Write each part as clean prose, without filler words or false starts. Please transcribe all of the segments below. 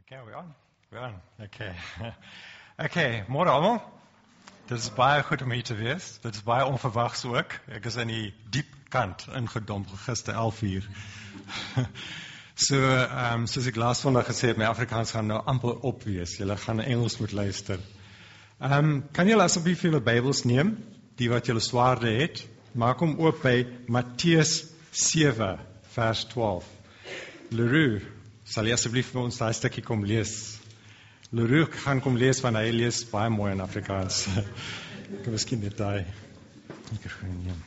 Okay, we're on. Okay. Okay, môre almal. Dit is baie goed om hier te wees. Dit is baie onverwags ook. Ek is aan die diep kant ingedomp gister 11:00. Soos ek laas vandag gesê het, my Afrikaans gaan nou amper op wees. Julle gaan Engels moet luister. Kan julle asseblief julle Bybels neem, die wat julle swaarde het, maak hom oop by Matteus 7 vers 12. Leroux, sal jy asseblief vir ons daai stukkie kom lees? Leroux gaan kom lees, want hy lees baie mooi in Afrikaans. Ek kan miskien net daai microfoon neem.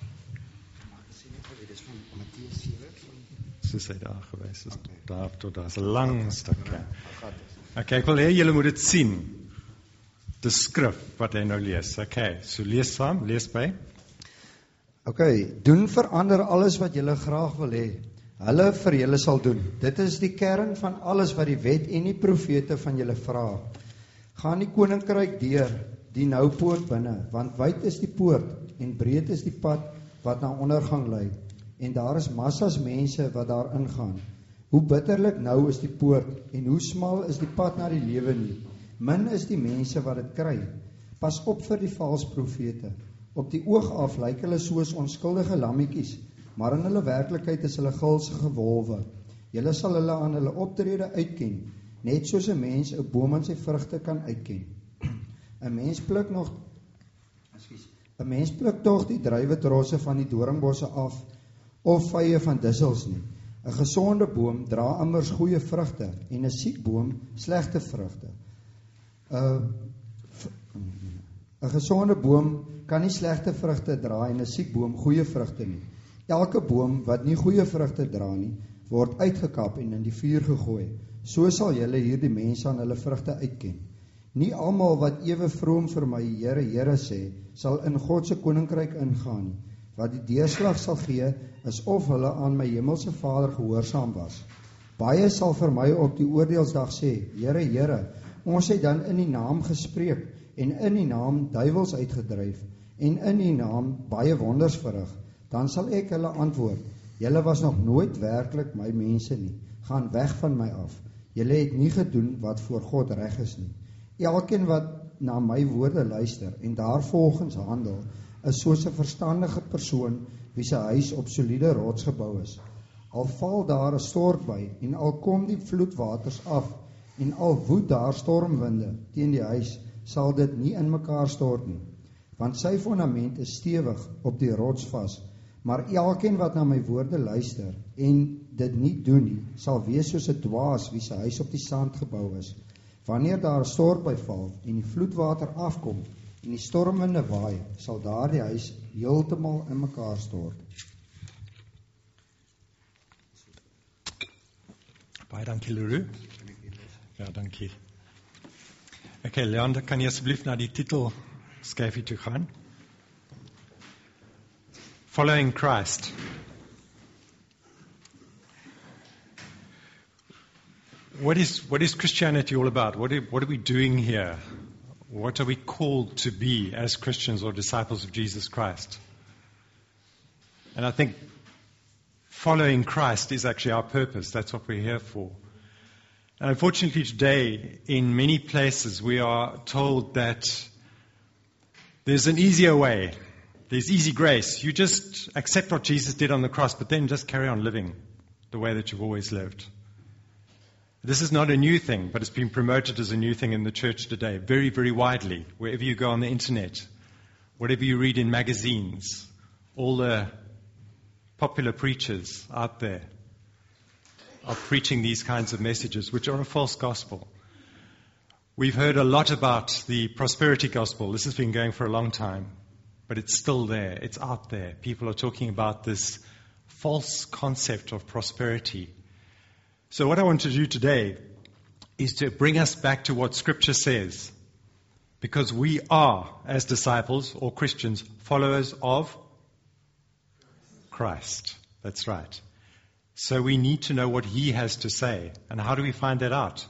Soos hy daar gewees is, daar tot daar is 'n lang stukkie. Okay, ek wil hê julle moet dit sien. Die skrif wat hy nou lees. Okay, so lees saam, lees by. Okay, doen verander alles wat julle graag wil hê. Hulle vir julle sal doen. Dit is die kern van alles wat die wet en die profete van julle vra. Gaan die koninkryk deur, die nou poort binne, want wyd is die poort en breed is die pad wat na ondergang lei. En daar is massas mense wat daar ingaan. Hoe bitterlik nou is die poort en hoe smal is die pad na die lewe nie. Min is die mense wat dit kry. Pas op vir die valse profete. Op die oog af lyk hulle soos onskuldige lammetjies, maar in hulle werklikheid is hulle gulsige wolwe. Julle sal hulle aan hulle optrede uitken, net soos 'n mens 'n boom aan sy vrugte kan uitken. 'n mens pluk tog die druiwetrosse van die doringbosse af, of vye van dussels nie. 'n gesonde boom dra immers goeie vrugte, en 'n siek boom slegte vrugte. 'n gesonde boom kan nie slegte vrugte dra en 'n siek boom goeie vrugte nie. Elke boom wat nie goeie vrugte dra nie, word uitgekap en in die vuur gegooi. So sal julle hierdie mense aan hulle vrugte uitken. Nie almal wat ewe vroom vir my Here, Here sê, sal in God se koninkryk ingaan nie. Wat die deurslag sal gee, is of hulle aan my hemelse Vader gehoorsaam was. Baie sal vir my op die oordeelsdag sê, Here, Here, ons het dan in die naam gespreek, en in die naam duiwels uitgedryf, en in die naam baie wonders verrig. Dan sal ek hulle antwoord, julle was nog nooit werklik my mense nie, gaan weg van my af. Julle het nie gedoen wat voor God reg is nie. Elkeen wat na my woorde luister en daarvolgens handel, is soos 'n verstandige persoon wie sy huis op soliede rots gebou is. Al val daar 'n stortbui en al kom die vloedwaters af en al woed daar stormwinde teen die huis, sal dit nie in mekaar stort nie, want sy fondament is stewig op die rots vas. Maar elkeen wat na my woorde luister en dit nie doen nie, sal wees soos 'n dwaas wie sy huis op die sand gebou is. Wanneer daar 'n stortbui val en die vloedwater afkom en die stormwinde waai, sal daardie huis heeltemal in mekaar stort. Baie dankie, Leroux. Ja, dankie. Okay, Leander, kan jy asseblief na die titel skyfie toe gaan? Following Christ. What is Christianity all about? What are we doing here? What are we called to be as Christians or disciples of Jesus Christ? And I think following Christ is actually our purpose. That's what we're here for. And unfortunately today, in many places, we are told that there's an easier way. There's easy grace. You just accept what Jesus did on the cross, but then just carry on living the way that you've always lived. This is not a new thing, but it's been promoted as a new thing in the church today, very, very widely. Wherever you go on the internet, whatever you read in magazines, all the popular preachers out there are preaching these kinds of messages, which are a false gospel. We've heard a lot about the prosperity gospel. This has been going for a long time. But it's still there. It's out there. People are talking about this false concept of prosperity. So what I want to do today is to bring us back to what Scripture says. Because we are, as disciples or Christians, followers of Christ. That's right. So we need to know what He has to say. And how do we find that out?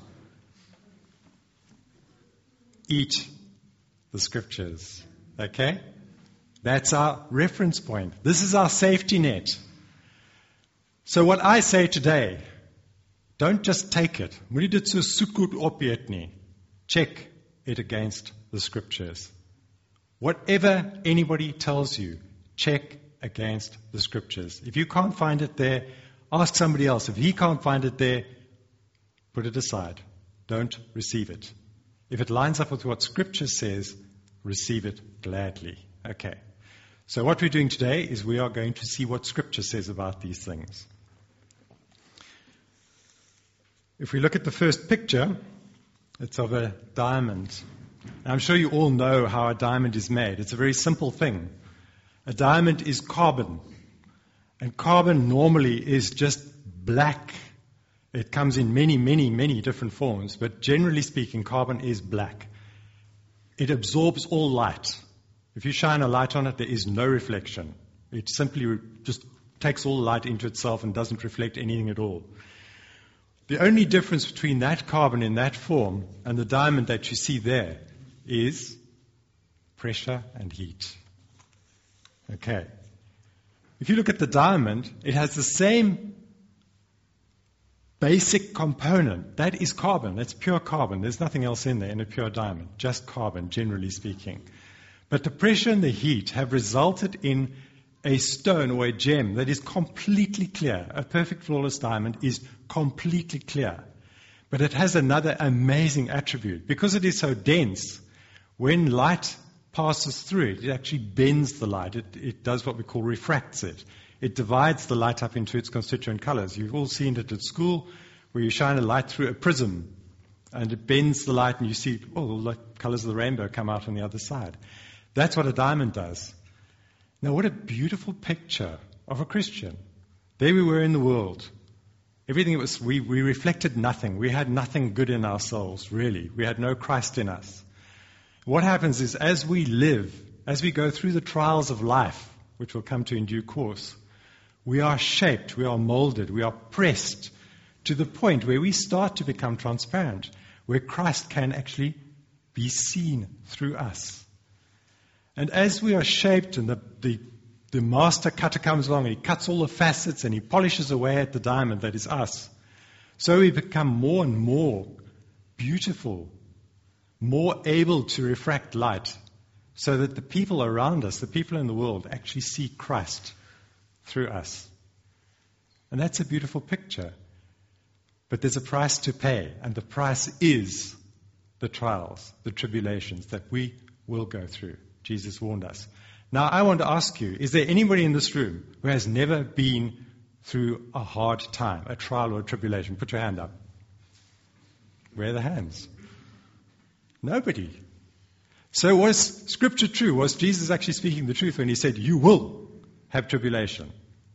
Eat the Scriptures. Okay? That's our reference point. This is our safety net. So what I say today Don't just take it. Moenie dit so soet goed opeet nie. Check it against the scriptures. Whatever anybody tells you, check against the scriptures. If you can't find it there, ask somebody else. If he can't find it there, put it aside. Don't receive it. If it lines up with what scripture says, receive it gladly. Okay. So what we're doing today is we are going to see what scripture says about these things. If we look at the first picture, it's of a diamond. I'm sure you all know how a diamond is made. It's a very simple thing. A diamond is carbon. And carbon normally is just black. It comes in many, many, many different forms. But generally speaking, carbon is black. It absorbs all light. If you shine a light on it, there is no reflection. It simply just takes all the light into itself and doesn't reflect anything at all. The only difference between that carbon in that form and the diamond that you see there is pressure and heat. Okay. If you look at the diamond, it has the same basic component. That is carbon. That's pure carbon. There's nothing else in there in a pure diamond. Just carbon, generally speaking. But the pressure and the heat have resulted in a stone or a gem that is completely clear. A perfect flawless diamond is completely clear. But it has another amazing attribute. Because it is so dense, when light passes through it, it actually bends the light. It does what we call refracts it. It divides the light up into its constituent colors. You've all seen it at school where you shine a light through a prism and it bends the light and you see all the colors of the rainbow come out on the other side. That's what a diamond does. Now, what a beautiful picture of a Christian. There we were in the world. Everything was, we reflected nothing. We had nothing good in ourselves, really. We had no Christ in us. What happens is as we live, as we go through the trials of life, which we'll come to in due course, we are shaped, we are molded, we are pressed to the point where we start to become transparent, where Christ can actually be seen through us. And as we are shaped and the master cutter comes along and he cuts all the facets and he polishes away at the diamond that is us, so we become more and more beautiful, more able to refract light, so that the people around us, the people in the world, actually see Christ through us. And that's a beautiful picture. But there's a price to pay, and the price is the trials, the tribulations that we will go through. Jesus warned us. Now, I want to ask you, is there anybody in this room who has never been through a hard time, a trial or a tribulation? Put your hand up. Where are the hands? Nobody. So was Scripture true? Was Jesus actually speaking the truth when he said, you will have tribulation?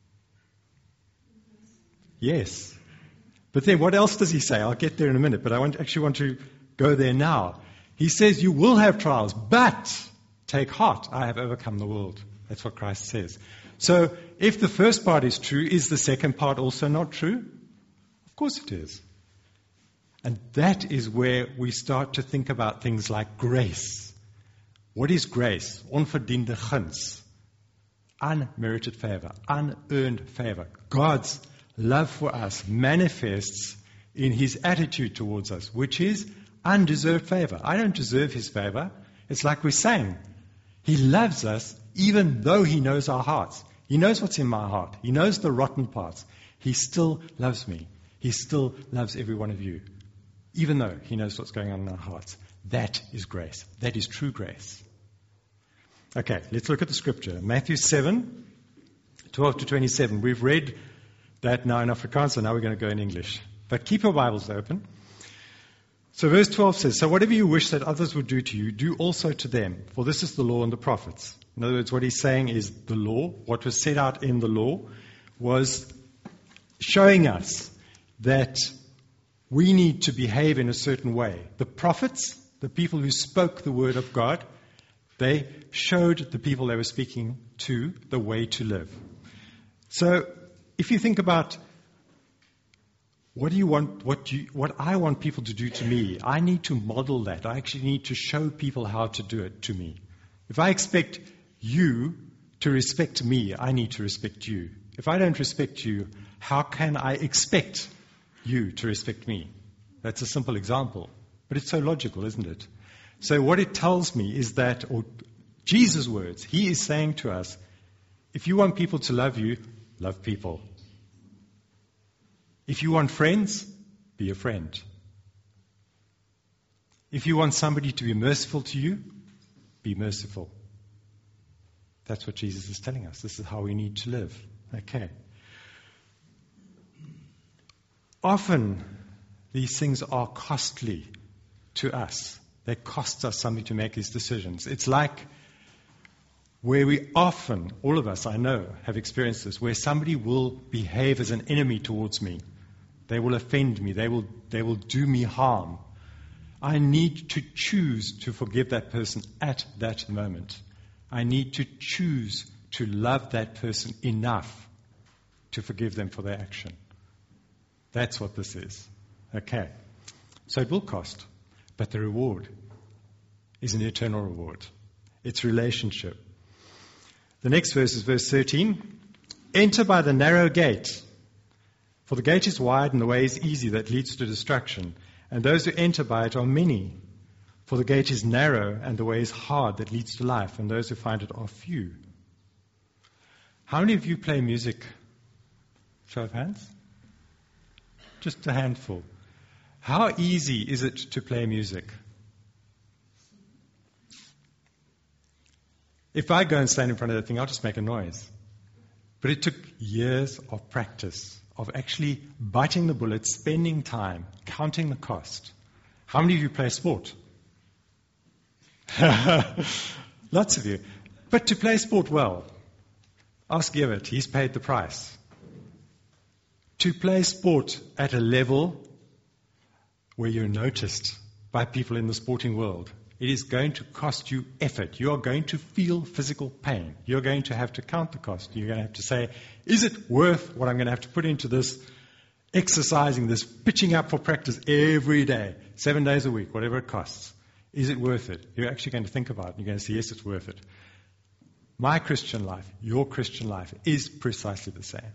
Yes. But then what else does he say? I'll get there in a minute, but I actually want to go there now. He says you will have trials, but take heart, I have overcome the world. That's what Christ says. So if the first part is true, is the second part also not true? Of course it is. And that is where we start to think about things like grace. What is grace? Onverdiende guns. Unmerited favor, unearned favor. God's love for us manifests in his attitude towards us, which is undeserved favor. I don't deserve his favor. It's like we sang. He loves us even though he knows our hearts. He knows what's in my heart. He knows the rotten parts. He still loves me. He still loves every one of you, even though he knows what's going on in our hearts. That is grace. That is true grace. Okay, let's look at the scripture. Matthew 7, 12 to 27. We've read that now in Afrikaans, so now we're going to go in English. But keep your Bibles open. So verse 12 says, so whatever you wish that others would do to you, do also to them, for this is the law and the prophets. In other words, what he's saying is the law, what was set out in the law, was showing us that we need to behave in a certain way. The prophets, the people who spoke the word of God, they showed the people they were speaking to the way to live. So if you think about what do you want, what I want people to do to me, I need to model that. I actually need to show people how to do it to me. If I expect you to respect me, I need to respect you. If I don't respect you, how can I expect you to respect me. That's a simple example, but it's so logical, isn't it? So what it tells me is that, or Jesus' words, he is saying to us, if you want people to love you, love people. If you want friends, be a friend. If you want somebody to be merciful to you, be merciful. That's what Jesus is telling us. This is how we need to live. Okay. Often, these things are costly to us. They cost us something to make these decisions. It's like where we often, all of us I know, have experienced this, where somebody will behave as an enemy towards me. They will offend me. They will do me harm. I need to choose to forgive that person at that moment. I need to choose to love that person enough to forgive them for their action. That's what this is. Okay. So it will cost, but the reward is an eternal reward. It's relationship. The next verse is verse 13. Enter by the narrow gate, for the gate is wide and the way is easy that leads to destruction, and those who enter by it are many. For the gate is narrow and the way is hard that leads to life, and those who find it are few. How many of you play music? Show of hands. Just a handful. How easy is it to play music? If I go and stand in front of that thing, I'll just make a noise. But it took years of practice, of actually biting the bullet, spending time, counting the cost. How many of you play sport? Lots of you. But to play sport well, ask Givert, he's paid the price. To play sport at a level where you're noticed by people in the sporting world, it is going to cost you effort. You are going to feel physical pain. You're going to have to count the cost. You're going to have to say, is it worth what I'm going to have to put into this exercising, this pitching up for practice every day, 7 days a week, whatever it costs? Is it worth it? You're actually going to think about it. You're going to say, yes, it's worth it. My Christian life, your Christian life, is precisely the same.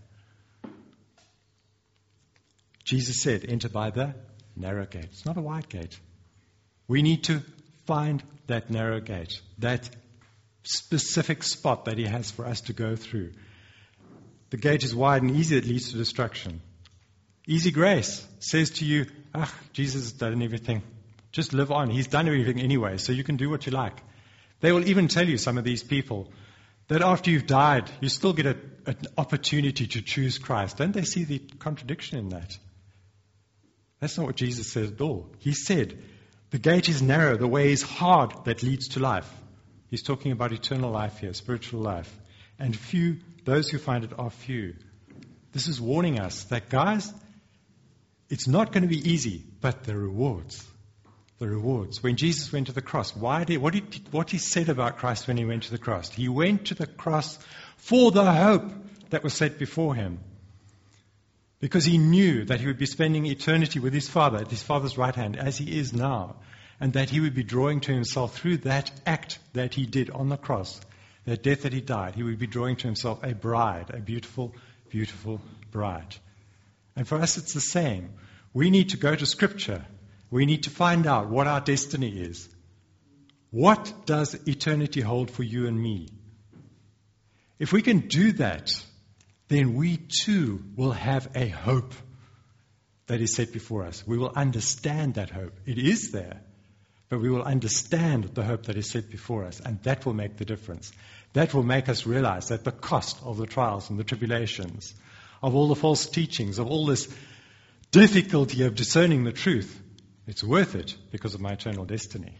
Jesus said, enter by the narrow gate. It's not a wide gate. We need to find that narrow gate, that specific spot that he has for us to go through. The gate is wide and easy, it leads to destruction. Easy grace says to you, Jesus has done everything. Just live on. He's done everything anyway, so you can do what you like. They will even tell you, some of these people, that after you've died, you still get an opportunity to choose Christ. Don't they see the contradiction in that? That's not what Jesus said at all. He said, the gate is narrow, the way is hard that leads to life. He's talking about eternal life here, spiritual life. And few, those who find it are few. This is warning us that, guys, it's not going to be easy, but the rewards. The rewards. When Jesus went to the cross, what he said about Christ when he went to the cross? He went to the cross for the hope that was set before him. Because he knew that he would be spending eternity with his Father at his Father's right hand, as he is now, and that he would be drawing to himself through that act that he did on the cross, that death that he died, he would be drawing to himself a bride, a beautiful, beautiful bride. And for us it's the same. We need to go to Scripture. We need to find out what our destiny is. What does eternity hold for you and me? If we can do that, then we too will have a hope that is set before us. We will understand that hope. It is there, but we will understand the hope that is set before us, and that will make the difference. That will make us realize that the cost of the trials and the tribulations, of all the false teachings, of all this difficulty of discerning the truth, it's worth it because of my eternal destiny.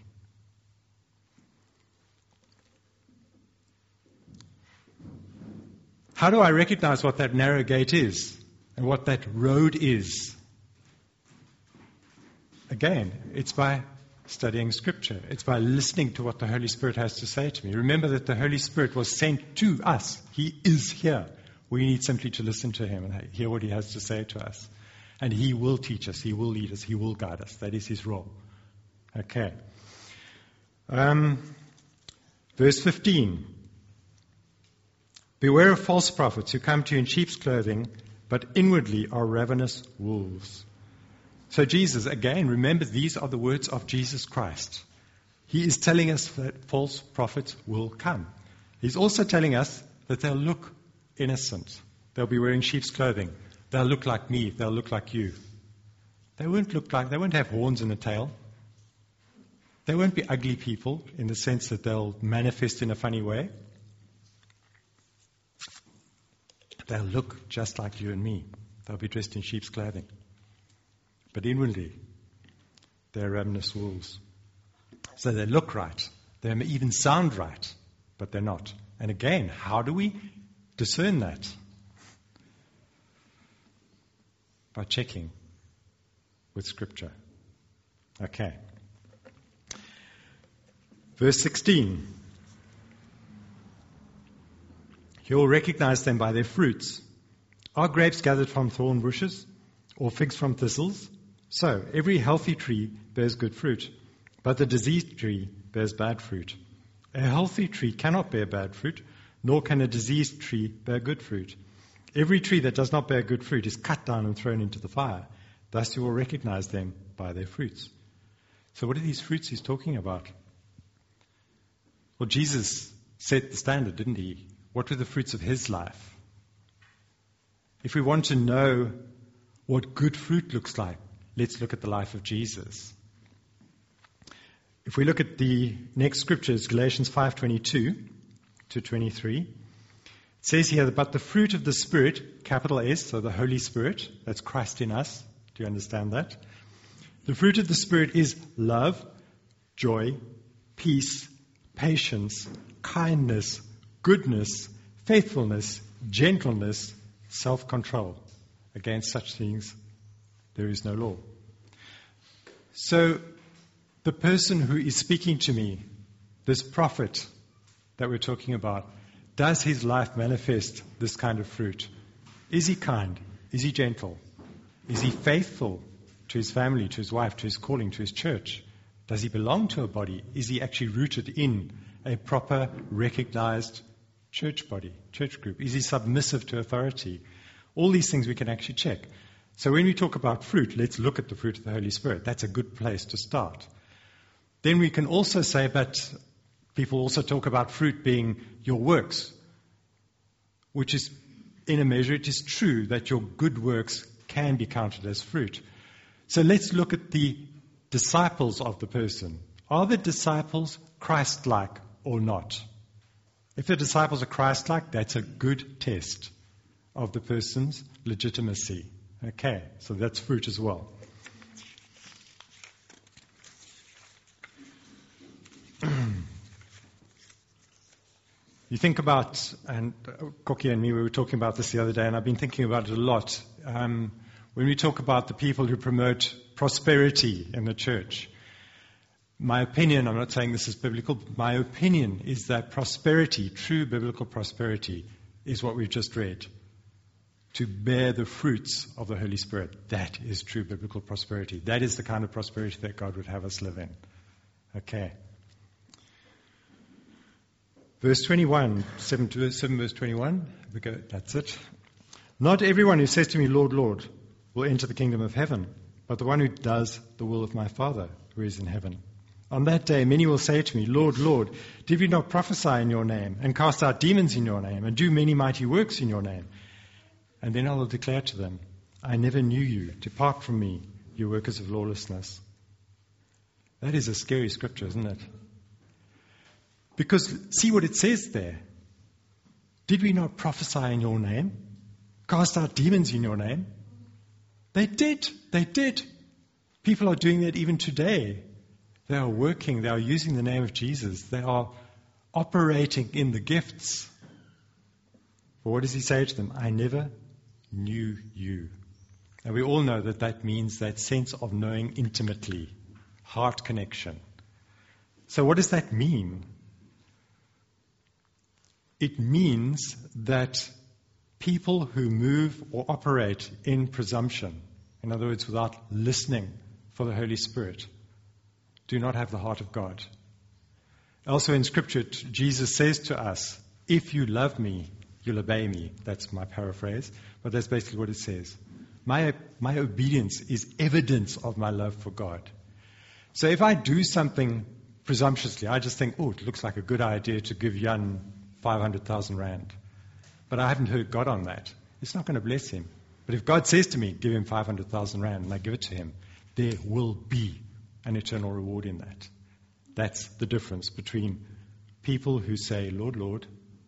How do I recognize what that narrow gate is and what that road is? Again, it's by studying Scripture. It's by listening to what the Holy Spirit has to say to me. Remember that the Holy Spirit was sent to us. He is here. We need simply to listen to him and hear what he has to say to us. And he will teach us. He will lead us. He will guide us. That is his role. Okay. Verse 15. Beware of false prophets who come to you in sheep's clothing, but inwardly are ravenous wolves. So Jesus, again, remember, these are the words of Jesus Christ. He is telling us that false prophets will come. He's also telling us that they'll look innocent. They'll be wearing sheep's clothing. They'll look like me. They'll look like you. They won't have horns and a tail. They won't be ugly people in the sense that they'll manifest in a funny way. They'll look just like you and me. They'll be dressed in sheep's clothing. But inwardly, they're ravenous wolves. So they look right. They may even sound right, but they're not. And again, how do we discern that? By checking with Scripture. Okay. Verse 16. You'll recognize them by their fruits. Are grapes gathered from thorn bushes, or figs from thistles? So, every healthy tree bears good fruit, but the diseased tree bears bad fruit. A healthy tree cannot bear bad fruit, nor can a diseased tree bear good fruit. Every tree that does not bear good fruit is cut down and thrown into the fire. Thus you will recognize them by their fruits. So what are these fruits he's talking about? Well, Jesus set the standard, didn't he? What were the fruits of his life? If we want to know what good fruit looks like, let's look at the life of Jesus. If we look at the next scriptures, Galatians 5:22 to 23, it says here, but the fruit of the Spirit, capital S, so the Holy Spirit, that's Christ in us. Do you understand that? The fruit of the Spirit is love, joy, peace, patience, kindness, goodness, faithfulness, gentleness, self-control. Against such things there is no law. So the person who is speaking to me, this prophet that we're talking about, does his life manifest this kind of fruit? Is he kind? Is he gentle? Is he faithful to his family, to his wife, to his calling, to his church? Does he belong to a body? Is he actually rooted in a proper, recognized church body, church group? Is he submissive to authority? All these things we can actually check. So when we talk about fruit, let's look at the fruit of the Holy Spirit. That's a good place to start. Then we can also say, but people also talk about fruit being your works, which is, in a measure, it is true that your good works can be counted as fruit. So let's look at the disciples of the person. Are the disciples Christ-like or not? If the disciples are Christ-like, that's a good test of the person's legitimacy. Okay, so that's fruit as well. You think about, and Koki and me, we were talking about this the other day, and I've been thinking about it a lot. When we talk about the people who promote prosperity in the church, my opinion, I'm not saying this is biblical, but my opinion is that prosperity, true biblical prosperity, is what we've just read. To bear the fruits of the Holy Spirit. That is true biblical prosperity. That is the kind of prosperity that God would have us live in. Okay. Verse 21, 7 verse 21. We go, that's it. Not everyone who says to me, Lord, Lord, will enter the kingdom of heaven, but the one who does the will of my Father who is in heaven. On that day, many will say to me, Lord, Lord, did we not prophesy in your name, and cast out demons in your name, and do many mighty works in your name? And then I will declare to them, I never knew you. Depart from me, you workers of lawlessness. That is a scary scripture, isn't it? Because see what it says there. Did we not prophesy in your name? Cast out demons in your name? They did. They did. People are doing that even today. They are working. They are using the name of Jesus. They are operating in the gifts. But what does he say to them? I never knew you. And we all know that that means that sense of knowing intimately. Heart connection. So what does that mean? It means that people who move or operate in presumption, in other words, without listening for the Holy Spirit, do not have the heart of God. Also in Scripture, Jesus says to us, if you love me, you'll obey me. That's my paraphrase, but that's basically what it says. My obedience is evidence of my love for God. So if I do something presumptuously, I just think, oh, it looks like a good idea to give Jan 500,000 rand. But I haven't heard God on that. It's not going to bless him. But if God says to me, give him 500,000 rand, and I give it to him, there will be an eternal reward in that. That's the difference between people who say, Lord, Lord,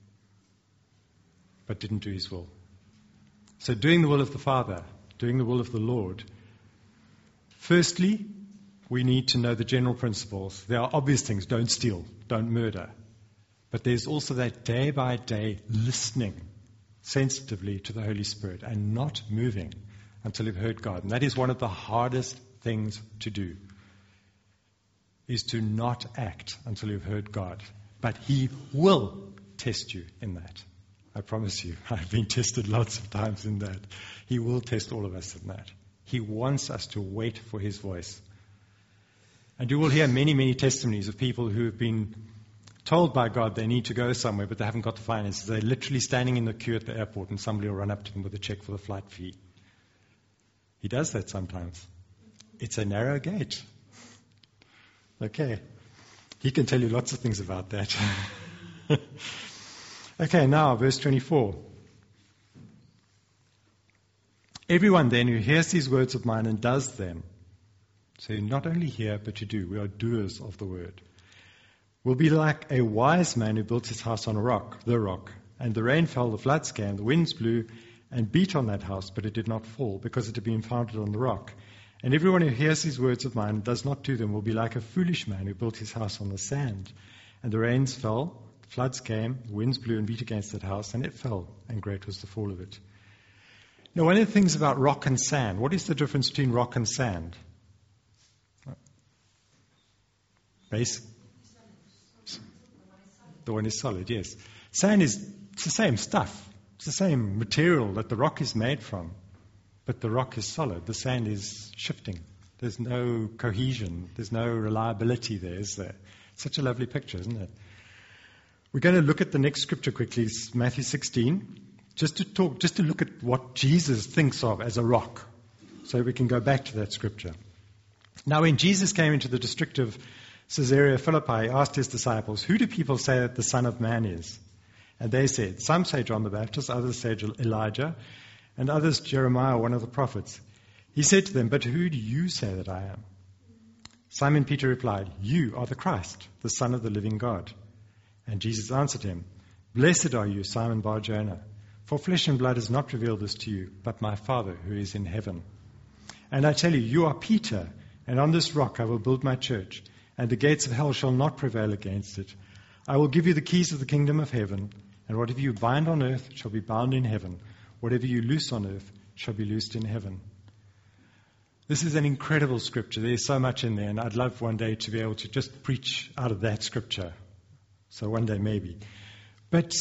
but didn't do his will. So doing the will of the Father, doing the will of the Lord, firstly, we need to know the general principles. There are obvious things. Don't steal, don't murder. But there's also that day-by-day listening sensitively to the Holy Spirit and not moving until you've heard God. And that is one of the hardest things to do, is to not act until you've heard God. But He will test you in that. I promise you. I've been tested lots of times in that. He will test all of us in that. He wants us to wait for His voice. And you will hear many, many testimonies of people who have been told by God they need to go somewhere, but they haven't got the finances. They're literally standing in the queue at the airport, and somebody will run up to them with a check for the flight fee. He does that sometimes. It's a narrow gate. Okay. He can tell you lots of things about that. Okay, now, verse 24. Everyone then who hears these words of mine and does them, so you not only hear, but you do, we are doers of the word, will be like a wise man who built his house on a rock, the rock. And the rain fell, the floods came, the winds blew and beat on that house, but it did not fall, because it had been founded on the rock. And everyone who hears these words of mine and does not do them will be like a foolish man who built his house on the sand. And the rains fell, the floods came, the winds blew and beat against that house, and it fell, and great was the fall of it. Now, one of the things about rock and sand, what is the difference between rock and sand? Base? The one is solid, yes. Sand is it's the same stuff. It's the same material that the rock is made from. But the rock is solid. The sand is shifting. There's no cohesion. There's no reliability there, is there? Such a lovely picture, isn't it? We're going to look at the next scripture quickly, Matthew 16, just to look at what Jesus thinks of as a rock. So we can go back to that scripture. Now, when Jesus came into the district of Caesarea Philippi, he asked his disciples, who do people say that the Son of Man is? And they said, some say John the Baptist, others say Elijah, and others Jeremiah, one of the prophets. He said to them, but who do you say that I am? Simon Peter replied, you are the Christ, the Son of the living God. And Jesus answered him, blessed are you, Simon Bar-Jonah, for flesh and blood has not revealed this to you, but my Father who is in heaven. And I tell you, you are Peter, and on this rock I will build my church, and the gates of hell shall not prevail against it. I will give you the keys of the kingdom of heaven, and whatever you bind on earth shall be bound in heaven. Whatever you loose on earth shall be loosed in heaven. This is an incredible scripture. There's so much in there, and I'd love one day to be able to just preach out of that scripture. So one day maybe. But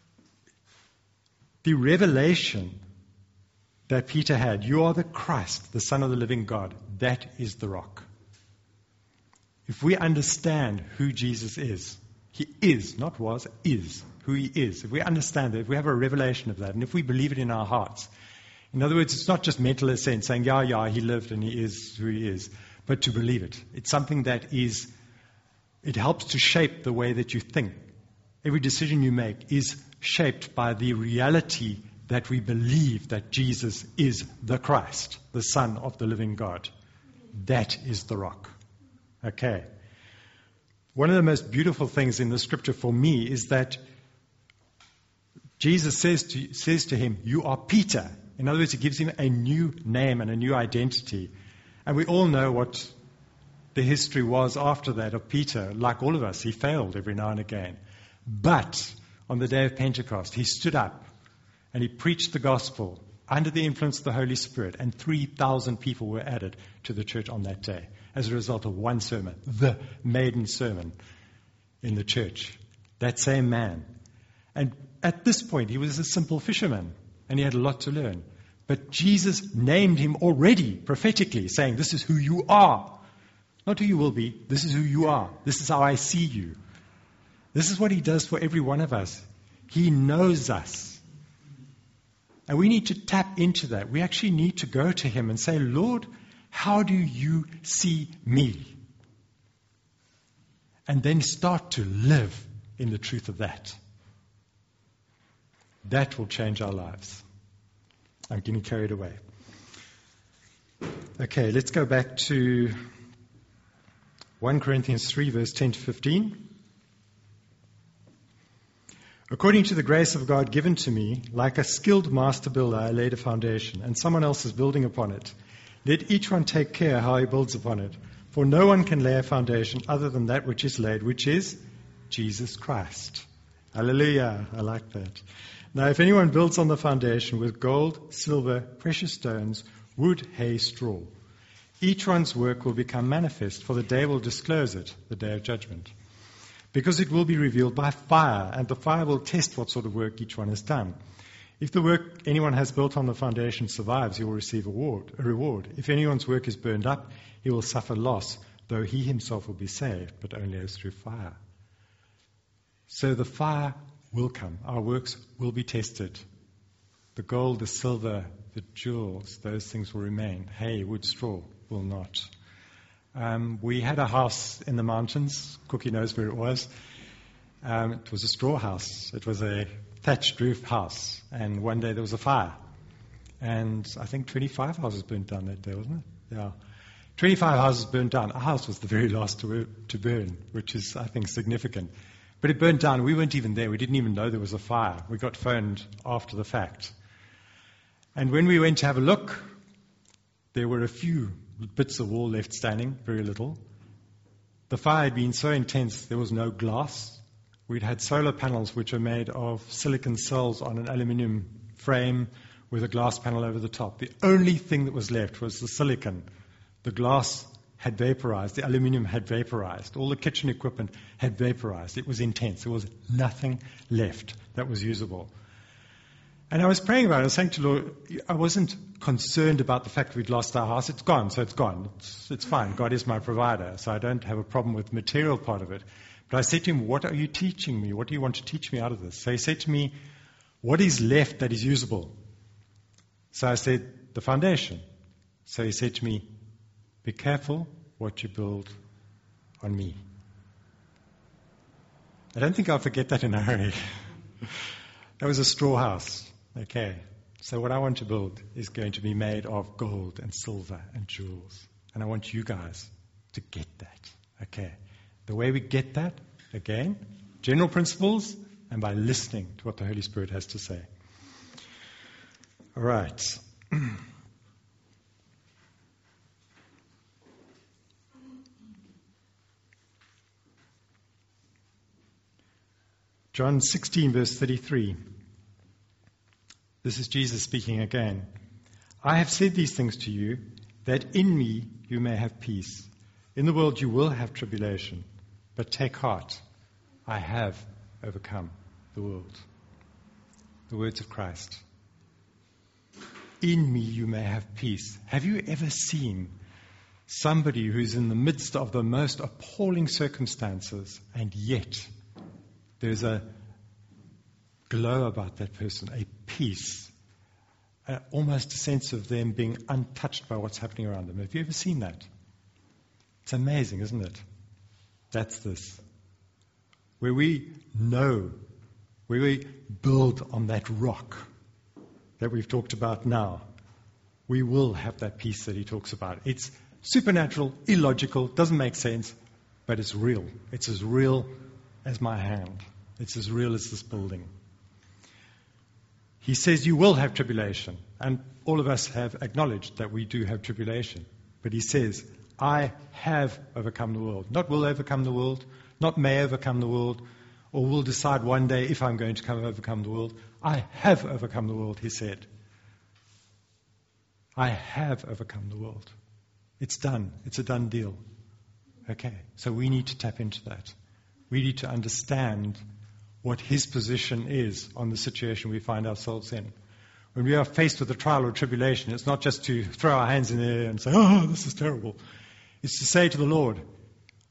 the revelation that Peter had, you are the Christ, the Son of the living God, that is the rock. If we understand who Jesus is, He is, not was, is who He is. If we understand that, if we have a revelation of that, and if we believe it in our hearts, in other words, it's not just mental assent saying, yeah, He lived and He is who He is, but to believe it. It's something that is, it helps to shape the way that you think. Every decision you make is shaped by the reality that we believe that Jesus is the Christ, the Son of the living God. That is the rock. Okay. One of the most beautiful things in the scripture for me is that Jesus says to him, you are Peter. In other words, He gives him a new name and a new identity. And we all know what the history was after that of Peter. Like all of us, he failed every now and again. But on the day of Pentecost, he stood up and he preached the gospel under the influence of the Holy Spirit, and 3,000 people were added to the church on that day as a result of one sermon, the maiden sermon in the church. That same man. And at this point, he was a simple fisherman, and he had a lot to learn. But Jesus named him already prophetically, saying, this is who you are. Not who you will be, this is who you are. This is how I see you. This is what He does for every one of us. He knows us. And we need to tap into that. We actually need to go to Him and say, Lord, how do you see me? And then start to live in the truth of that. That will change our lives. I'm getting carried away. Okay, let's go back to 1 Corinthians 3, verse 10 to 15. According to the grace of God given to me, like a skilled master builder, I laid a foundation, and someone else is building upon it. Let each one take care how he builds upon it. For no one can lay a foundation other than that which is laid, which is Jesus Christ. Hallelujah. I like that. Now, if anyone builds on the foundation with gold, silver, precious stones, wood, hay, straw, each one's work will become manifest, for the day will disclose it, the day of judgment. Because it will be revealed by fire, and the fire will test what sort of work each one has done. If the work anyone has built on the foundation survives, he will receive a reward. If anyone's work is burned up, he will suffer loss, though he himself will be saved, but only as through fire. So the fire will come. Our works will be tested. The gold, the silver, the jewels, those things will remain. Hay, wood, straw will not. We had a house in the mountains. Cookie knows where it was. It was a straw house. It was a thatched roof house. And one day there was a fire. And I think 25 houses burnt down that day, wasn't it? Yeah. 25 houses burnt down. Our house was the very last to burn, which is, I think, significant. But it burnt down. We weren't even there. We didn't even know there was a fire. We got phoned after the fact. And when we went to have a look, there were a few bits of wall left standing, very little. The fire had been so intense, there was no glass. We'd had solar panels which are made of silicon cells on an aluminium frame with a glass panel over the top. The only thing that was left was the silicon. The glass had vaporized. The aluminium had vaporized. All the kitchen equipment had vaporized. It was intense. There was nothing left that was usable. And I was praying about it. I was saying to the Lord, I wasn't concerned about the fact we'd lost our house. It's gone, so it's gone. It's fine. God is my provider, so I don't have a problem with the material part of it. But I said to him, what are you teaching me? What do you want to teach me out of this? So he said to me, what is left that is usable? So I said, the foundation. So he said to me, be careful what you build on me. I don't think I'll forget that in a hurry. That was a straw house. Okay, so what I want to build is going to be made of gold and silver and jewels. And I want you guys to get that. Okay, the way we get that, again, general principles and by listening to what the Holy Spirit has to say. All right. John 16, verse 33. This is Jesus speaking again. I have said these things to you, that in me you may have peace. In the world you will have tribulation, but take heart. I have overcome the world. The words of Christ. In me you may have peace. Have you ever seen somebody who's in the midst of the most appalling circumstances, and yet there's a glow about that person, a peace, almost a sense of them being untouched by what's happening around them? Have you ever seen that? It's amazing, isn't it? That's this. Where we know, where we build on that rock that we've talked about now, we will have that peace that he talks about. It's supernatural, illogical, doesn't make sense, but it's real. It's as real as my hand. It's as real as this building. He says you will have tribulation, and all of us have acknowledged that we do have tribulation. But he says, I have overcome the world. Not will overcome the world, not may overcome the world, or will decide one day if I'm going to overcome the world. I have overcome the world, he said. I have overcome the world. It's done. It's a done deal. Okay, so we need to tap into that. We need to understand what his position is on the situation we find ourselves in. When we are faced with a trial or tribulation, it's not just to throw our hands in the air and say, oh, this is terrible. It's to say to the Lord,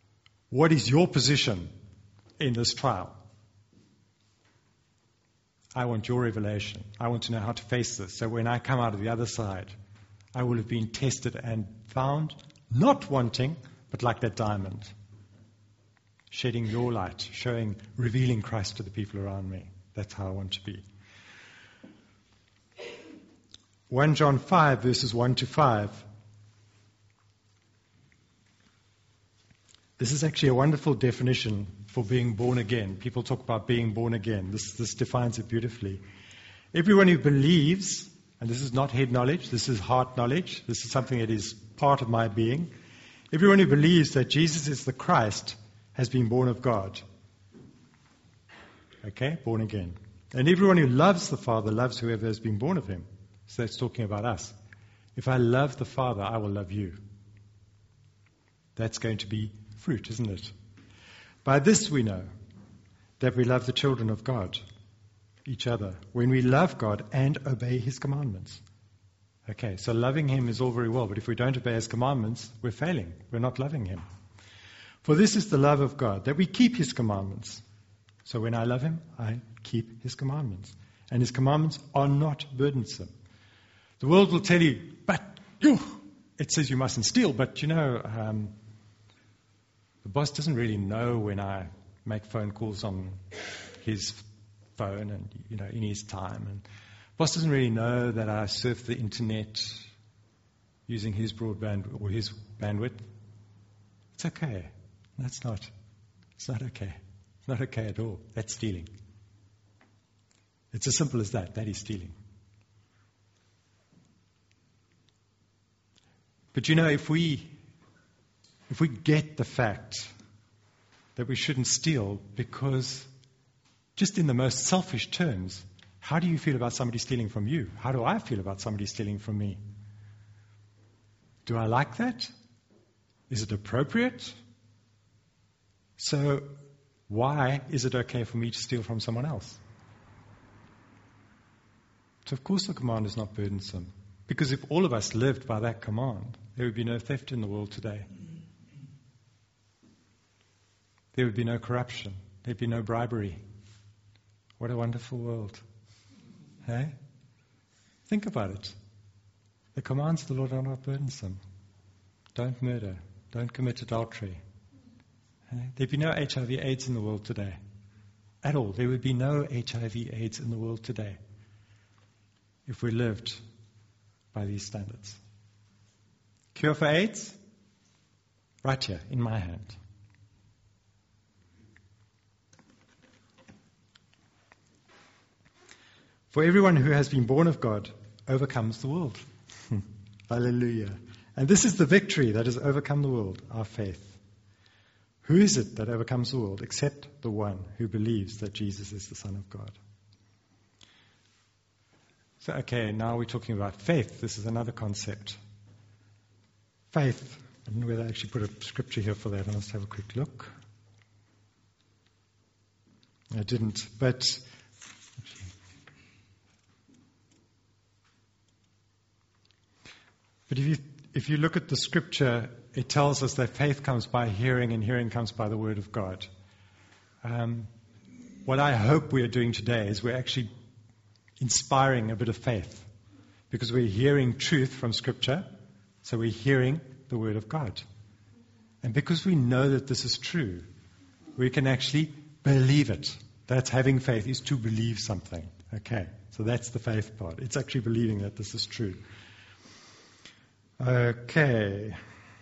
what is your position in this trial? I want your revelation. I want to know how to face this. So when I come out of the other side, I will have been tested and found not wanting, but like that diamond, shedding your light, revealing Christ to the people around me. That's how I want to be. 1 John 5, verses 1 to 5. This is actually a wonderful definition for being born again. People talk about being born again. This defines it beautifully. Everyone who believes, and this is not head knowledge, this is heart knowledge, this is something that is part of my being. Everyone who believes that Jesus is the Christ has been born of God. Okay, born again. And everyone who loves the Father loves whoever has been born of him. So that's talking about us. If I love the Father, I will love you. That's going to be fruit, isn't it? By this we know that we love the children of God, each other, when we love God and obey his commandments. Okay, so loving him is all very well, but if we don't obey his commandments, we're failing. We're not loving him. For this is the love of God, that we keep his commandments. So when I love him, I keep his commandments. And his commandments are not burdensome. The world will tell you, but it says you mustn't steal, but the boss doesn't really know when I make phone calls on his phone and, in his time. And the boss doesn't really know that I surf the internet using his broadband or his bandwidth. It's okay. It's not okay. It's not okay at all. That's stealing. It's as simple as that. That is stealing. But if we get the fact that we shouldn't steal, because just in the most selfish terms, how do you feel about somebody stealing from you? How do I feel about somebody stealing from me? Do I like that? Is it appropriate? So why is it okay for me to steal from someone else? So of course the command is not burdensome. Because if all of us lived by that command, there would be no theft in the world today. There would be no corruption. There'd be no bribery. What a wonderful world. Hey? Think about it. The commands of the Lord are not burdensome. Don't murder. Don't commit adultery. Hey? There'd be no HIV/AIDS in the world today. At all. There would be no HIV/AIDS in the world today if we lived by these standards. Cure for AIDS? Right here, in my hand. For everyone who has been born of God overcomes the world. Hallelujah. And this is the victory that has overcome the world, our faith. Who is it that overcomes the world except the one who believes that Jesus is the Son of God? So, okay, now we're talking about faith. This is another concept. Faith. I don't know whether I actually put a scripture here for that. I must have a quick look. I didn't, but if you look at the scripture, it tells us that faith comes by hearing and hearing comes by the word of God. What I hope we are doing today is we're actually inspiring a bit of faith, because we're hearing truth from Scripture, so we're hearing the Word of God. And because we know that this is true, we can actually believe it. That's having faith, is to believe something. Okay, so that's the faith part. It's actually believing that this is true. Okay.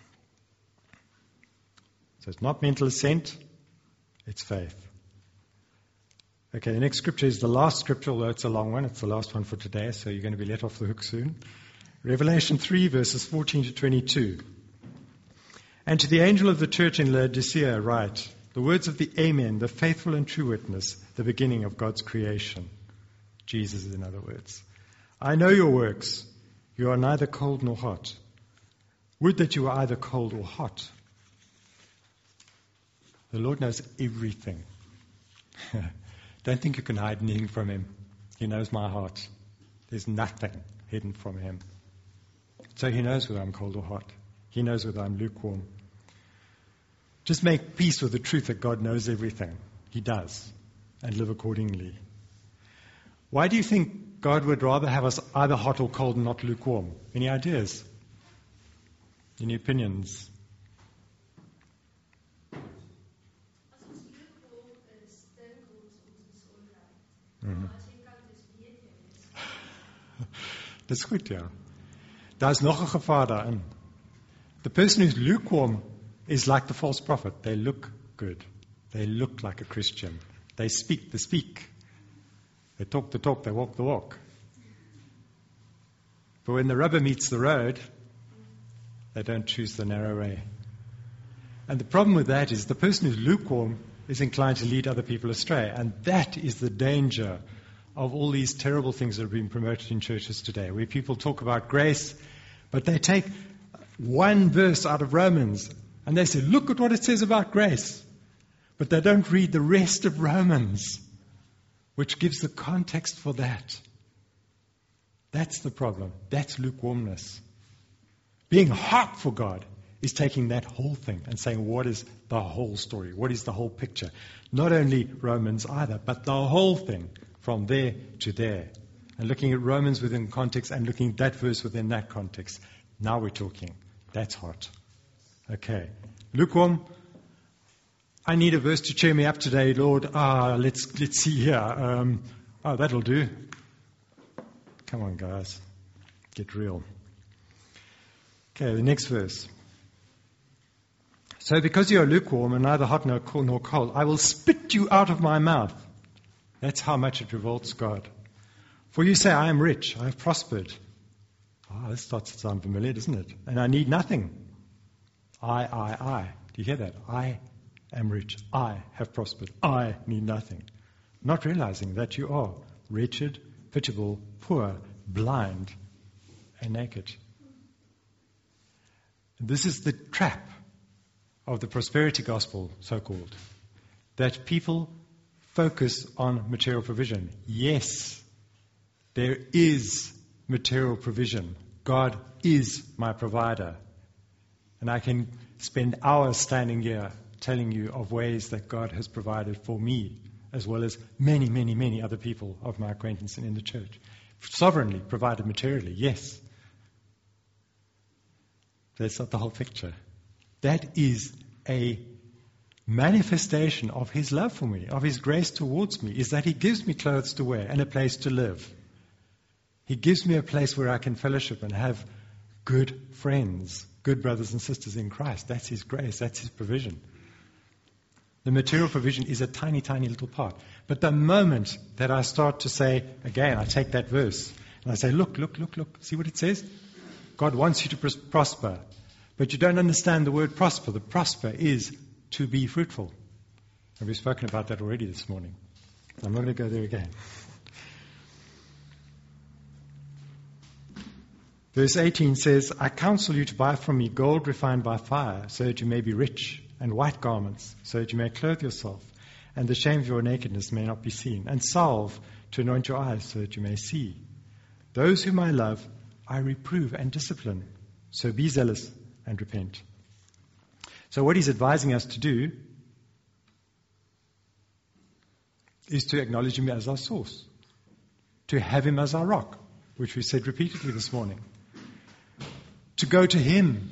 So it's not mental assent, it's faith. Okay, the next scripture is the last scripture, although it's a long one. It's the last one for today, so you're going to be let off the hook soon. Revelation 3, verses 14 to 22. And to the angel of the church in Laodicea write, the words of the Amen, the faithful and true witness, the beginning of God's creation. Jesus, in other words. I know your works. You are neither cold nor hot. Would that you were either cold or hot. The Lord knows everything. Don't think you can hide anything from him. He knows my heart. There's nothing hidden from him. So he knows whether I'm cold or hot. He knows whether I'm lukewarm. Just make peace with the truth that God knows everything. He does. And live accordingly. Why do you think God would rather have us either hot or cold and not lukewarm? Any ideas? Any opinions? Dis goed, ja. Daar's nog 'n gevaar daarin. The person who's lukewarm is like the false prophet. They look good. They look like a Christian. They speak the speak. They talk the talk. They walk the walk. But when the rubber meets the road, they don't choose the narrow way. And the problem with that is the person who's lukewarm is inclined to lead other people astray. And that is the danger of all these terrible things that are being promoted in churches today, where people talk about grace, but they take one verse out of Romans and they say, look at what it says about grace. But they don't read the rest of Romans, which gives the context for that. That's the problem. That's lukewarmness. Being hot for God is taking that whole thing and saying, what is the whole story? What is the whole picture? Not only Romans either, but the whole thing from there to there. And looking at Romans within context and looking at that verse within that context. Now we're talking. That's hot. Okay. Lukewarm. I need a verse to cheer me up today, Lord. Let's see here. That'll do. Come on, guys. Get real. Okay, the next verse. So because you are lukewarm and neither hot nor cold, I will spit you out of my mouth. That's how much it revolts God. For you say, I am rich, I have prospered. This starts to sound familiar, doesn't it? And I need nothing. I. Do you hear that? I am rich. I have prospered. I need nothing. Not realizing that you are wretched, pitiable, poor, blind, and naked. This is the trap of the prosperity gospel, so-called, that people focus on material provision. Yes, there is material provision. God is my provider. And I can spend hours standing here telling you of ways that God has provided for me, as well as many, many, many other people of my acquaintance and in the church. Sovereignly provided materially, yes. That's not the whole picture. That is a manifestation of His love for me, of His grace towards me, is that He gives me clothes to wear and a place to live. He gives me a place where I can fellowship and have good friends, good brothers and sisters in Christ. That's His grace. That's His provision. The material provision is a tiny, tiny little part. But the moment that I start to say, again, I take that verse and I say, look, see what it says? God wants you to prosper. But you don't understand the word prosper. The prosper is to be fruitful. And we've spoken about that already this morning. I'm not going to go there again. Verse 18 says, I counsel you to buy from me gold refined by fire, so that you may be rich, and white garments, so that you may clothe yourself, and the shame of your nakedness may not be seen, and salve to anoint your eyes, so that you may see. Those whom I love, I reprove and discipline. So be zealous and repent. So what he's advising us to do is to acknowledge Him as our source, to have Him as our rock, which we said repeatedly this morning, to go to Him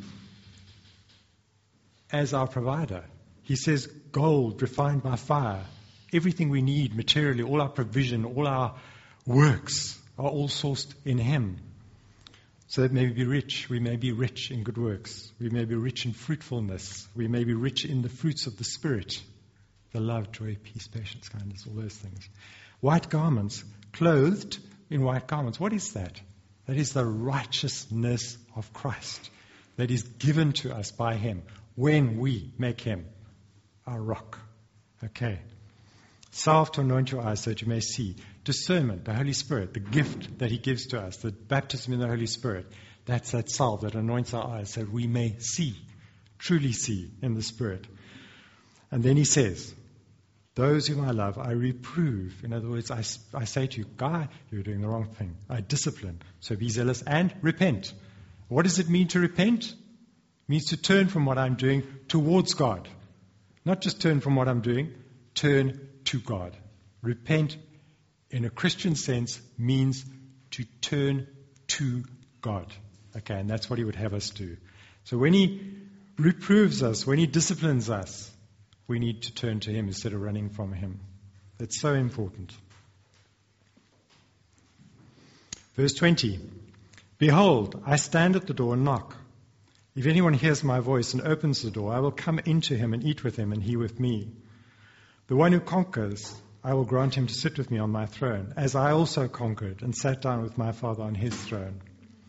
as our provider. He says gold refined by fire, everything we need materially, all our provision, all our works are all sourced in Him. So that may we be rich. We may be rich in good works. We may be rich in fruitfulness. We may be rich in the fruits of the Spirit. The love, joy, peace, patience, kindness, all those things. White garments, clothed in white garments. What is that? That is the righteousness of Christ that is given to us by Him when we make Him our rock. Okay. Salve to anoint your eyes so that you may see. Discernment, the Holy Spirit, the gift that He gives to us, the baptism in the Holy Spirit. That's that salve that anoints our eyes so that we may see, truly see in the Spirit. And then He says, those whom I love, I reprove. In other words, I say to you, Guy, you're doing the wrong thing. I discipline. So be zealous and repent. What does it mean to repent? It means to turn from what I'm doing towards God. Not just turn from what I'm doing, turn to God. Repent in a Christian sense, means to turn to God. Okay, and that's what He would have us do. So when He reproves us, when He disciplines us, we need to turn to Him instead of running from Him. That's so important. Verse 20. Behold, I stand at the door and knock. If anyone hears my voice and opens the door, I will come into him and eat with him and he with me. The one who conquers, I will grant him to sit with me on my throne, as I also conquered and sat down with my Father on His throne.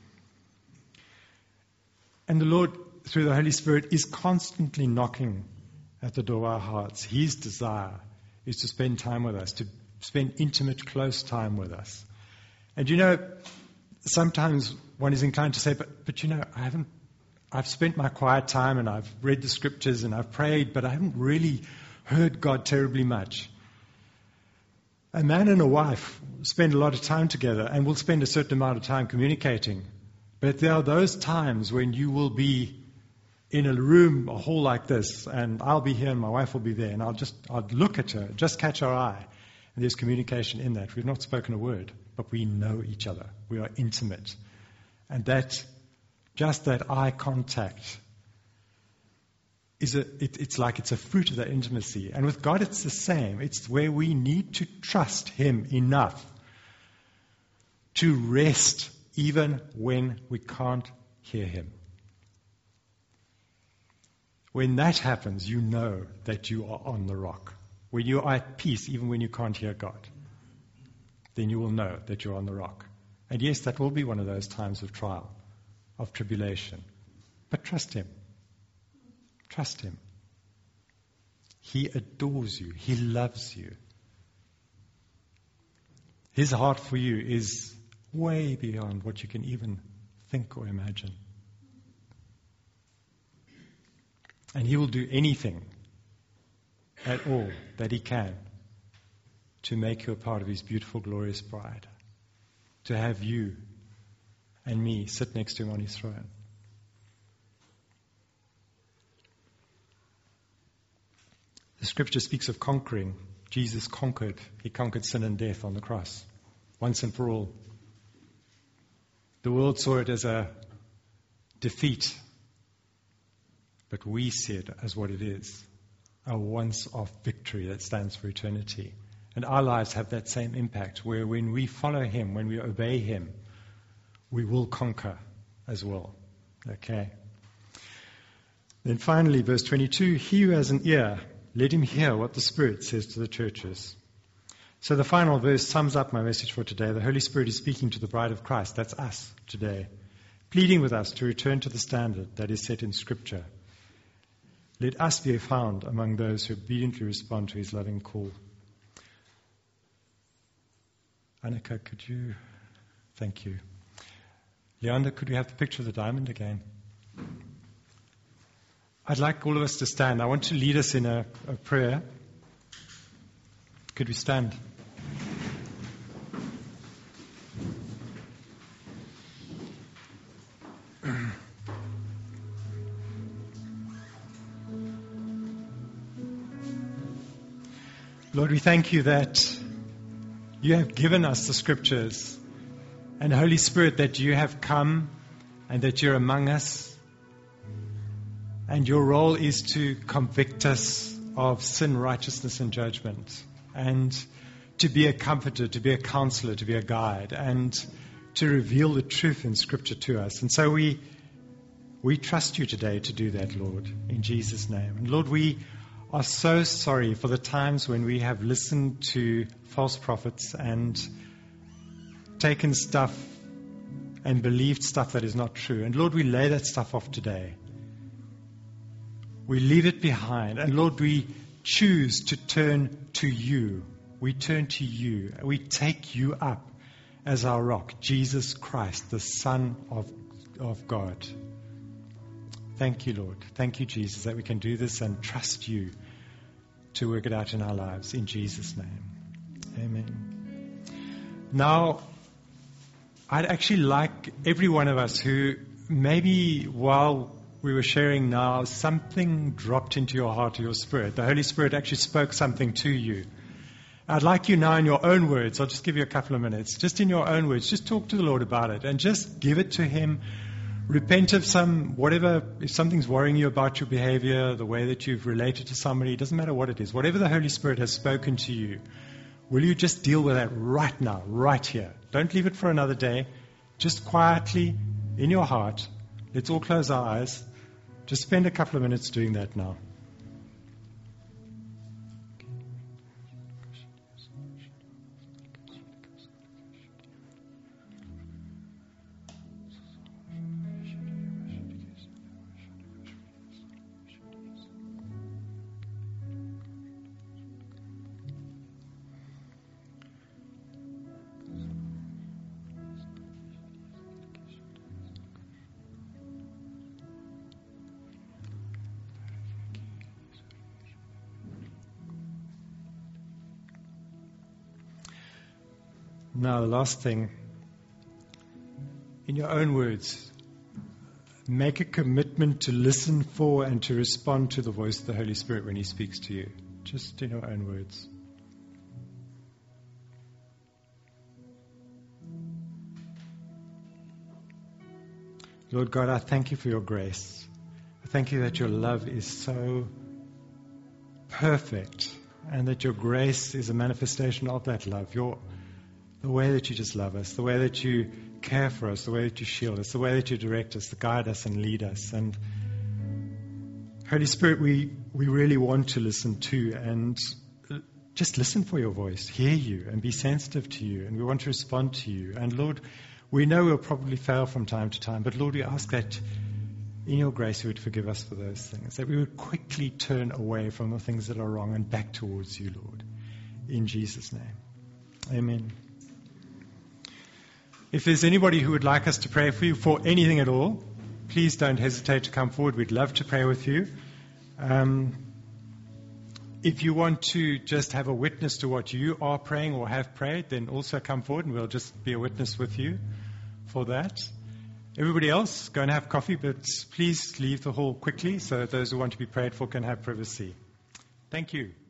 And the Lord, through the Holy Spirit, is constantly knocking at the door of our hearts. His desire is to spend time with us, to spend intimate, close time with us. And sometimes one is inclined to say, but I've spent my quiet time and I've read the scriptures and I've prayed, but I haven't really heard God terribly much. A man and a wife spend a lot of time together and will spend a certain amount of time communicating. But there are those times when you will be in a room, a hall like this, and I'll be here and my wife will be there, and I'll look at her, just catch her eye. And there's communication in that. We've not spoken a word, but we know each other. We are intimate. And just that eye contact it's like it's a fruit of that intimacy. And with God it's the same. It's where we need to trust Him enough to rest even when we can't hear Him. When that happens, you know that you are on the rock. When you are at peace, even when you can't hear God, then you will know that you're on the rock. And yes, that will be one of those times of trial, of tribulation. But trust Him. Trust Him. He adores you. He loves you. His heart for you is way beyond what you can even think or imagine. And He will do anything at all that He can to make you a part of His beautiful, glorious bride. To have you and me sit next to Him on His throne. The scripture speaks of conquering. Jesus conquered. He conquered sin and death on the cross, once and for all. The world saw it as a defeat, but we see it as what it is, a once-off victory that stands for eternity. And our lives have that same impact, where when we follow Him, when we obey Him, we will conquer as well. Okay. Then finally, verse 22, he who has an ear, let him hear what the Spirit says to the churches. So the final verse sums up my message for today. The Holy Spirit is speaking to the bride of Christ, that's us today, pleading with us to return to the standard that is set in Scripture. Let us be found among those who obediently respond to His loving call. Annika, could you? Thank you. Leander, could we have the picture of the diamond again? I'd like all of us to stand. I want to lead us in a prayer. Could we stand? Lord, we thank You that You have given us the Scriptures, and Holy Spirit, that You have come and that You're among us. And Your role is to convict us of sin, righteousness, and judgment, and to be a comforter, to be a counselor, to be a guide, and to reveal the truth in Scripture to us. And so we trust You today to do that, Lord, in Jesus' name. And Lord, we are so sorry for the times when we have listened to false prophets and taken stuff and believed stuff that is not true. And Lord, we lay that stuff off today. We leave it behind. And Lord, we choose to turn to You. We turn to You. We take You up as our rock, Jesus Christ, the Son of God. Thank You, Lord. Thank You, Jesus, that we can do this and trust You to work it out in our lives. In Jesus' name. Amen. Now, I'd actually like every one of us who maybe while we were sharing now, something dropped into your heart or your spirit. The Holy Spirit actually spoke something to you. I'd like you now in your own words, I'll just give you a couple of minutes, just in your own words, just talk to the Lord about it and just give it to Him. Repent of if something's worrying you about your behavior, the way that you've related to somebody, it doesn't matter what it is. Whatever the Holy Spirit has spoken to you, will you just deal with that right now, right here? Don't leave it for another day. Just quietly, in your heart, let's all close our eyes. Just spend a couple of minutes doing that now. Now, the last thing, in your own words, make a commitment to listen for and to respond to the voice of the Holy Spirit when He speaks to you. Just in your own words. Lord God, I thank You for Your grace. I thank You that Your love is so perfect and that Your grace is a manifestation of that love. The way that You just love us, the way that You care for us, the way that You shield us, the way that You direct us, guide us and lead us. And Holy Spirit, we really want to listen to and just listen for Your voice, hear You and be sensitive to You. And we want to respond to You. And Lord, we know we'll probably fail from time to time, but Lord, we ask that in Your grace You would forgive us for those things, that we would quickly turn away from the things that are wrong and back towards You, Lord. In Jesus' name. Amen. If there's anybody who would like us to pray for you for anything at all, please don't hesitate to come forward. We'd love to pray with you. If you want to just have a witness to what you are praying or have prayed, then also come forward and we'll just be a witness with you for that. Everybody else, go and have coffee, but please leave the hall quickly so that those who want to be prayed for can have privacy. Thank you.